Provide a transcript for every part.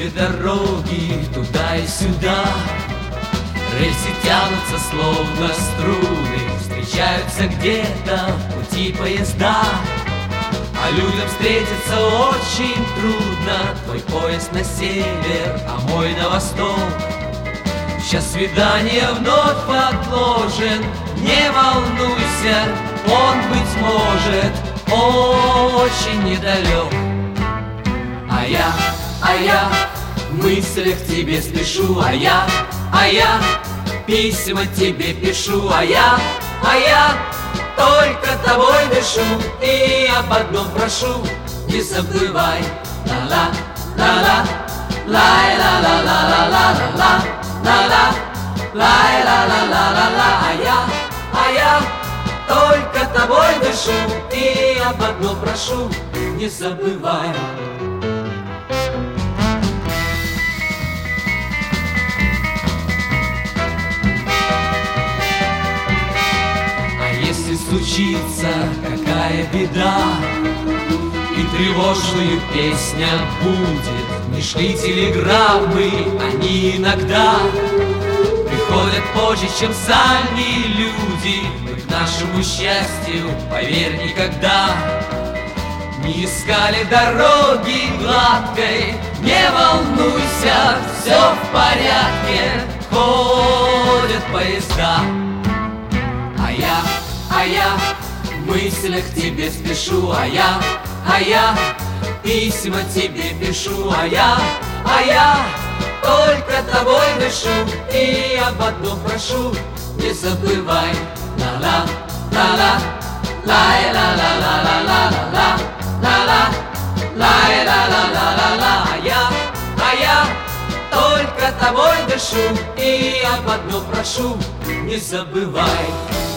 Узкие дороги туда и сюда, рельсы тянутся словно струны, встречаются где-то пути поезда. А людям встретиться очень трудно. Твой поезд на север, а мой на восток. Сейчас свидание вновь отложен. Не волнуйся, он, быть может, очень недалек. А я в мыслях тебе спешу. А я письма тебе пишу. А я только тобой дышу и об одном прошу: не забывай. Ла-ла, ла-ла, лай-ла-ла-ла-ла-ла-ла, ла-ла, лай-ла-ла-ла-ла-ла. А я только тобой дышу и об одном прошу: не забывай. Если случится какая беда и тревожную песня будет, не шли телеграммы, они иногда приходят позже, чем сами люди. Мы к нашему счастью, поверь, никогда не искали дороги гладкой. Не волнуйся, все в порядке, ходят поезда. А я в мыслях тебе спешу. А я письма тебе пишу. А я только тобой дышу и об одном прошу: не забывай. Ла-ла, ла-ла, лай-ла-ла-ла-ла-ла-ла, ла-ла, лай-ла-ла-ла-ла-ла. А я только тобой дышу и об одном прошу: не забывай.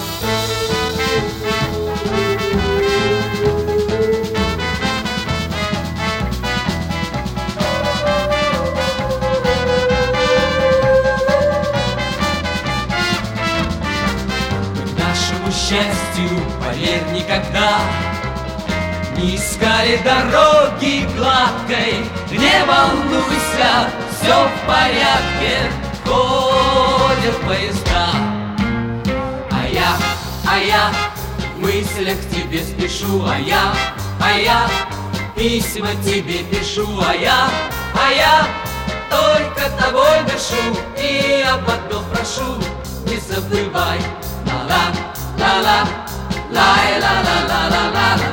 Счастью, поверь, никогда не искали дороги гладкой. Не волнуйся, все в порядке, ходят поезда. А я в мыслях тебе спешу. А я письма тебе пишу. А я только тобой дышу и об одном прошу: не забывай. Ла-ла, ла-ла, лай-ла-ла-ла-ла-ла.